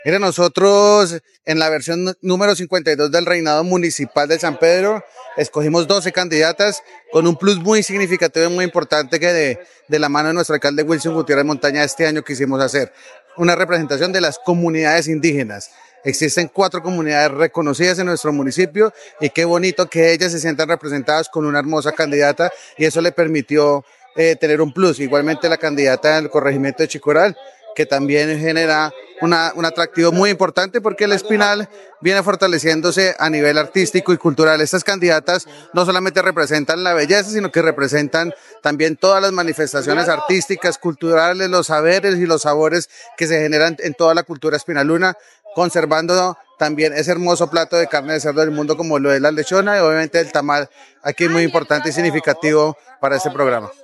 Mira, nosotros en la versión número 52 del Reinado Municipal de San Pedro escogimos 12 candidatas con un plus muy significativo y muy importante que de la mano de nuestro alcalde Wilson Gutiérrez Montaña este año quisimos hacer una representación de las comunidades indígenas. Existen 4 comunidades reconocidas en nuestro municipio y qué bonito que ellas se sientan representadas con una hermosa candidata y eso le permitió tener un plus. Igualmente la candidata del corregimiento de Chicoral, que también genera un atractivo muy importante porque el Espinal viene fortaleciéndose a nivel artístico y cultural. Estas candidatas no solamente representan la belleza, sino que representan también todas las manifestaciones artísticas, culturales, los saberes y los sabores que se generan en toda la cultura espinaluna, conservando también ese hermoso plato de carne de cerdo del mundo como lo es la lechona y obviamente el tamal, aquí muy importante y significativo para este programa.